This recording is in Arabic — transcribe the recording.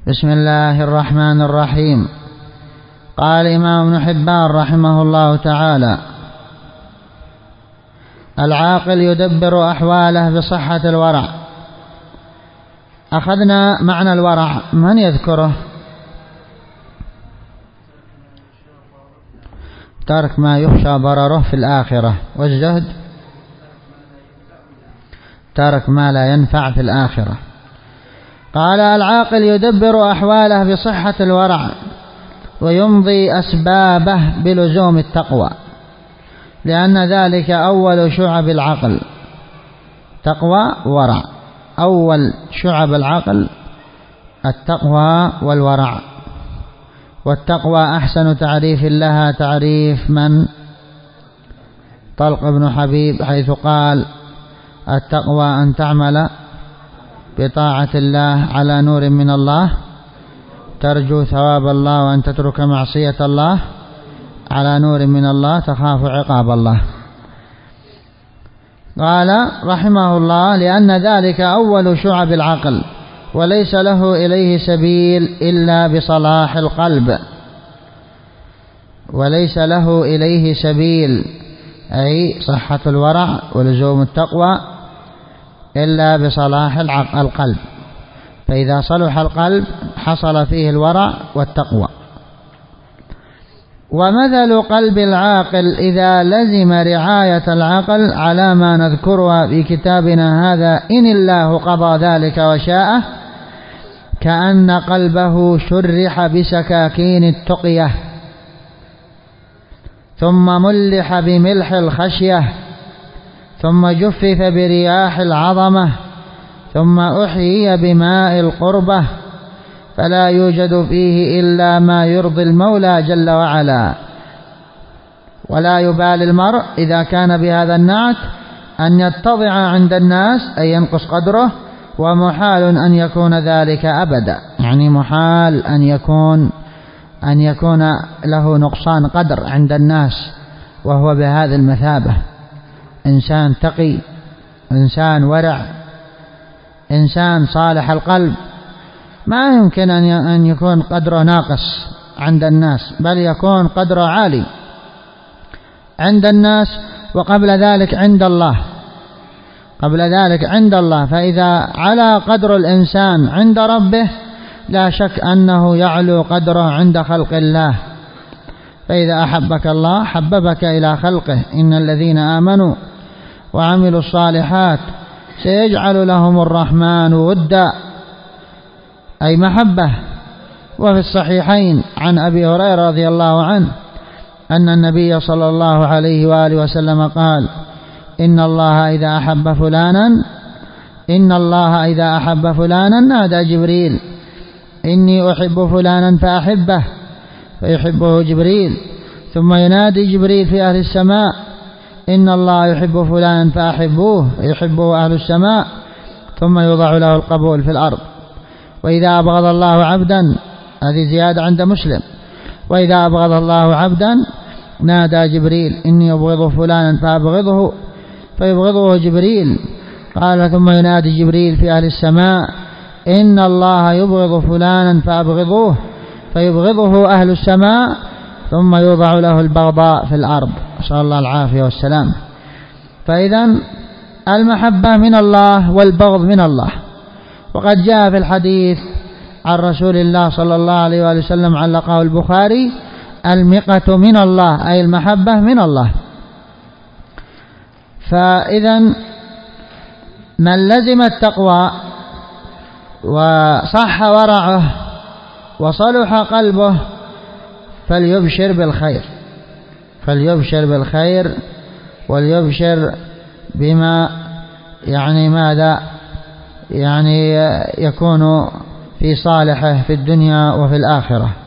بسم الله الرحمن الرحيم. قال الإمام ابن حبان رحمه الله تعالى: العاقل يدبر أحواله بصحة الورع. أخذنا معنى الورع، من يذكره؟ ترك ما يخشى ضرره في الآخرة، والزهد ترك ما لا ينفع في الآخرة. قال: العاقل يدبر أحواله بصحة الورع ويمضي أسبابه بلزوم التقوى، لأن ذلك أول شعب العقل. تقوى ورع، أول شعب العقل التقوى والورع. والتقوى أحسن تعريف لها تعريف من؟ طلق بن حبيب، حيث قال: التقوى أن تعمل بطاعة الله على نور من الله ترجو ثواب الله، وأن تترك معصية الله على نور من الله تخاف عقاب الله. قال رحمه الله: لأن ذلك أول شعب العقل، وليس له إليه سبيل إلا بصلاح القلب. وليس له إليه سبيل، أي صحة الورع ولزوم التقوى، إلا بصلاح القلب. فإذا صلح القلب حصل فيه الورع والتقوى. ومثل قلب العاقل إذا لزم رعاية العقل على ما نذكرها في كتابنا هذا، إن الله قضى ذلك وشاءه، كأن قلبه شرح بسكاكين التقية، ثم ملح بملح الخشية، ثم جفف برياح العظمة، ثم أحيي بماء القربة، فلا يوجد فيه إلا ما يرضي المولى جل وعلا. ولا يبالي المرء إذا كان بهذا النعت أن يتضع عند الناس، أي ينقص قدره، ومحال أن يكون ذلك أبدا، يعني محال أن يكون له نقصان قدر عند الناس وهو بهذه المثابة. إنسان تقي، إنسان ورع، إنسان صالح القلب، ما يمكن أن يكون قدره ناقص عند الناس، بل يكون قدره عالي عند الناس، وقبل ذلك عند الله. قبل ذلك عند الله. فإذا على قدر الإنسان عند ربه، لا شك أنه يعلو قدره عند خلق الله. فإذا أحبك الله حببك إلى خلقه. إن الذين آمنوا وعملوا الصالحات سيجعل لهم الرحمن ودا، أي محبة. وفي الصحيحين عن أبي هريرة رضي الله عنه أن النبي صلى الله عليه وآله وسلم قال: إن الله إذا أحب فلانا نادى جبريل: إني أحب فلانا فأحبه، فيحبه جبريل. ثم ينادي جبريل في أهل السماء: إن الله يحب فلانا فأحبوه، فيحبه أهل السماء. ثم يوضع له القبول في الأرض. وإذا أبغض الله عبدا، هذه زيادة عند مسلم، وإذا أبغض الله عبدا نادى جبريل: إني أبغض فلانا فأبغضه، فيبغضه جبريل. قال: ثم ينادي جبريل في أهل السماء: إن الله يبغض فلانا فأبغضوه، فيبغضه أهل السماء. ثم يوضع له البغضاء في الأرض، نسأل الله العافية والسلام. فإذا المحبة من الله والبغض من الله. وقد جاء في الحديث عن رسول الله صلى الله عليه وآله وسلم علقه البخاري: المقة من الله، أي المحبة من الله. فإذا من لزم التقوى وصح ورعه وصلح قلبه فليبشر بالخير، وليبشر بما ماذا يكون في صالحه في الدنيا وفي الآخرة.